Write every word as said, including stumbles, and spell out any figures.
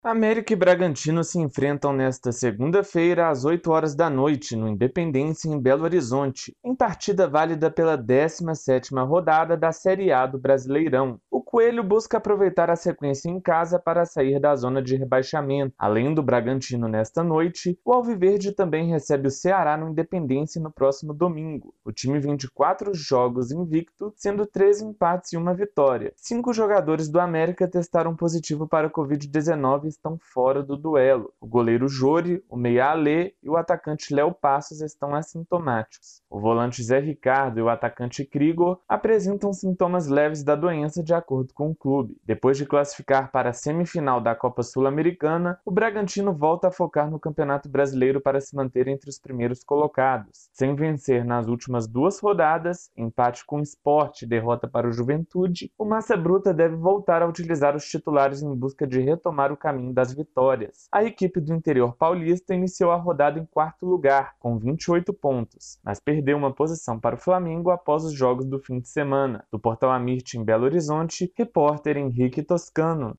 América e Bragantino se enfrentam nesta segunda-feira às oito horas da noite no Independência em Belo Horizonte, em partida válida pela décima sétima rodada da Série A do Brasileirão. O Coelho busca aproveitar a sequência em casa para sair da zona de rebaixamento. Além do Bragantino nesta noite, o Alviverde também recebe o Ceará no Independência no próximo domingo. O time vem de quatro jogos invicto, sendo três empates e uma vitória. Cinco jogadores do América testaram positivo para a covid dezenove estão fora do duelo. O goleiro Jori, o meia Alê e o atacante Léo Passos estão assintomáticos. O volante Zé Ricardo e o atacante Krigor apresentam sintomas leves da doença de acordo com o clube. Depois de classificar para a semifinal da Copa Sul-Americana, o Bragantino volta a focar no Campeonato Brasileiro para se manter entre os primeiros colocados. Sem vencer nas últimas duas rodadas, empate com o Sport e derrota para o Juventude, o Massa Bruta deve voltar a utilizar os titulares em busca de retomar o caminho das vitórias. A equipe do interior paulista iniciou a rodada em quarto lugar, com vinte e oito pontos, mas perdeu uma posição para o Flamengo após os jogos do fim de semana. Do Portal Amirte em Belo Horizonte, repórter Henrique Toscano.